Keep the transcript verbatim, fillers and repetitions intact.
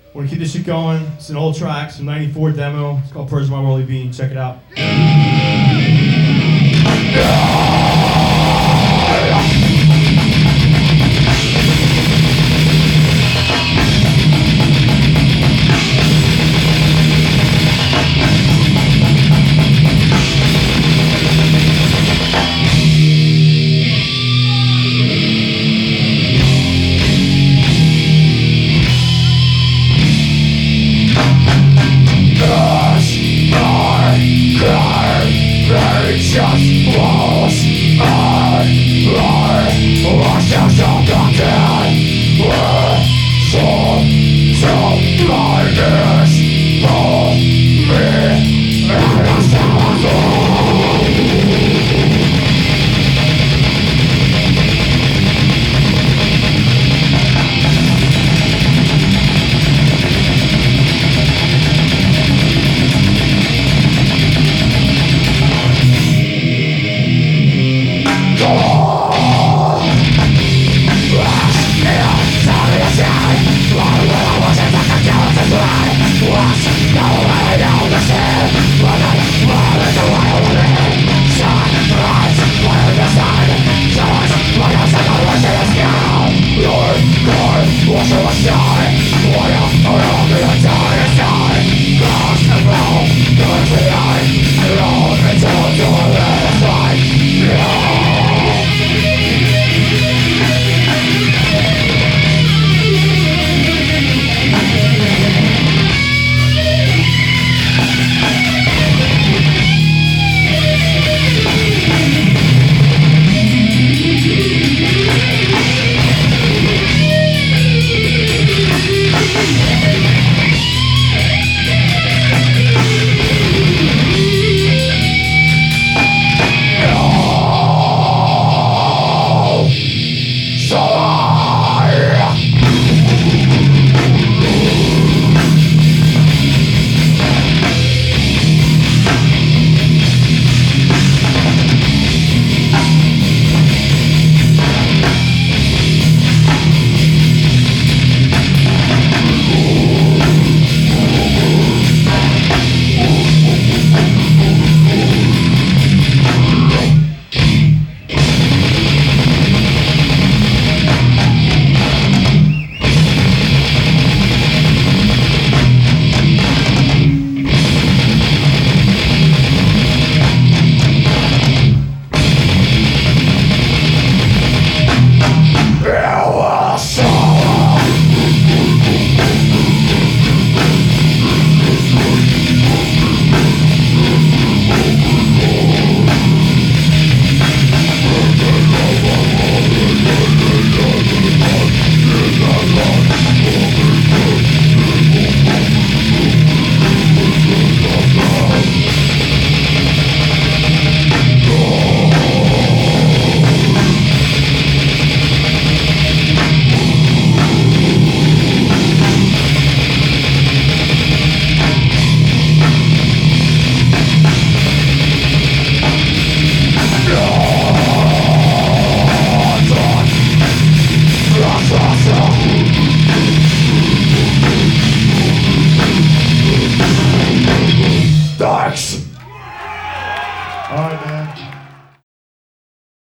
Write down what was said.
We're gonna keep this shit going. It's an old track, some ninety-four demo. It's called Purge My Worldly Being. Check it out. Just walls are are washed out of the dead. We're so so blindness for me and us wash our side, what else are all the entire side? Lost and wrong, good to life, and all until the